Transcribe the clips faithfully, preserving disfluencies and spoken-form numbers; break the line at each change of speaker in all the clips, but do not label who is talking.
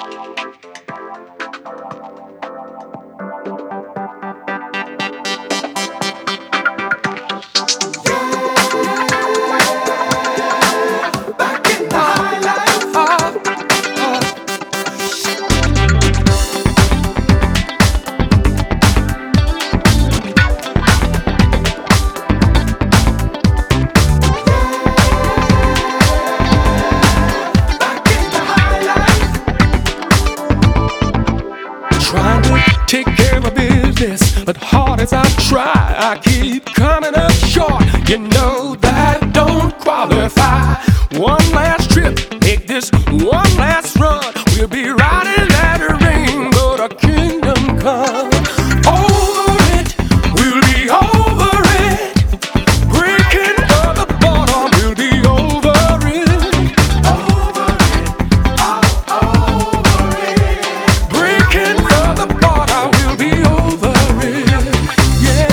Trying to take care of business, but hard as I try, I keep coming up short. You know that don't qualify. One last trip, make this one last run. We'll be riding that rainbow to kingdom come. Over it, we'll be over it. Breaking of the bottom, we'll be over it. Over it, all over it. Breaking of the bottom, we'll be over it. Yeah.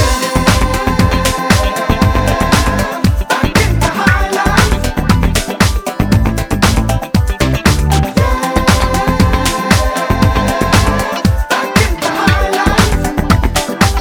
Back in the high life. Back in the high life.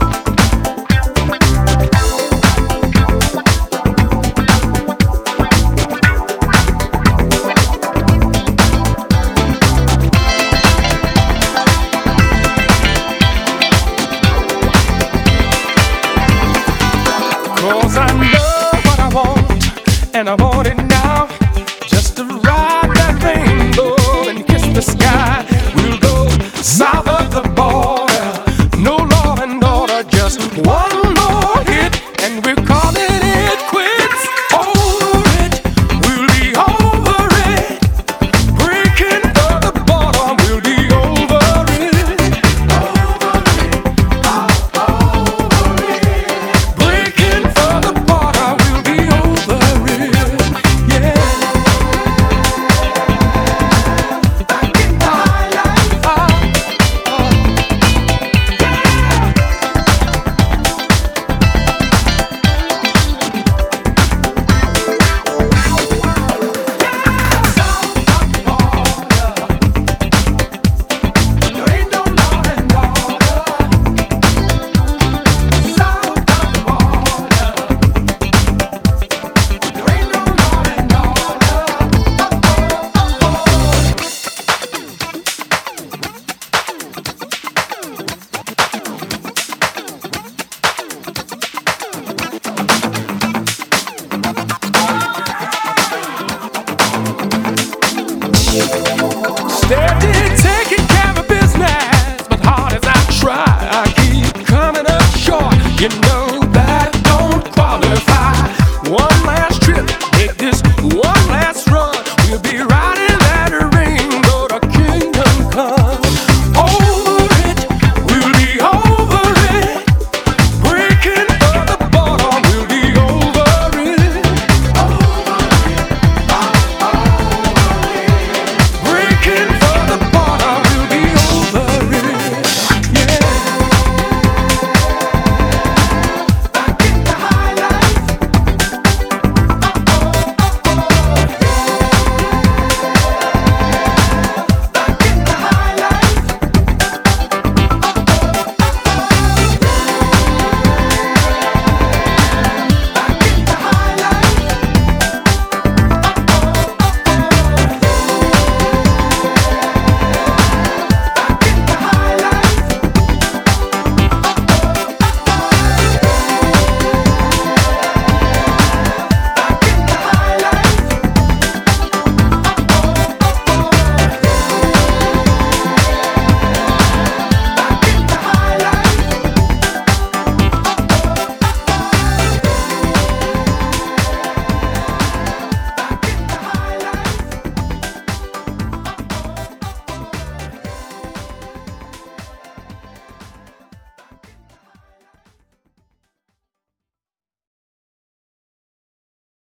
Cause I know what I want, and I want it now. Just to ride that rainbow and kiss the sky. We'll go south of the border, no law and order, just one more hit, and we're calling it quits. Over it, we'll be over it. Breaking of the bottom, we'll be over it. Over it, all over it. Breaking of the bottom, we'll be over it. Yeah. Back in the high life. Ah, ah. There ain't no law and order. South of the border. There ain't no law and order. Steady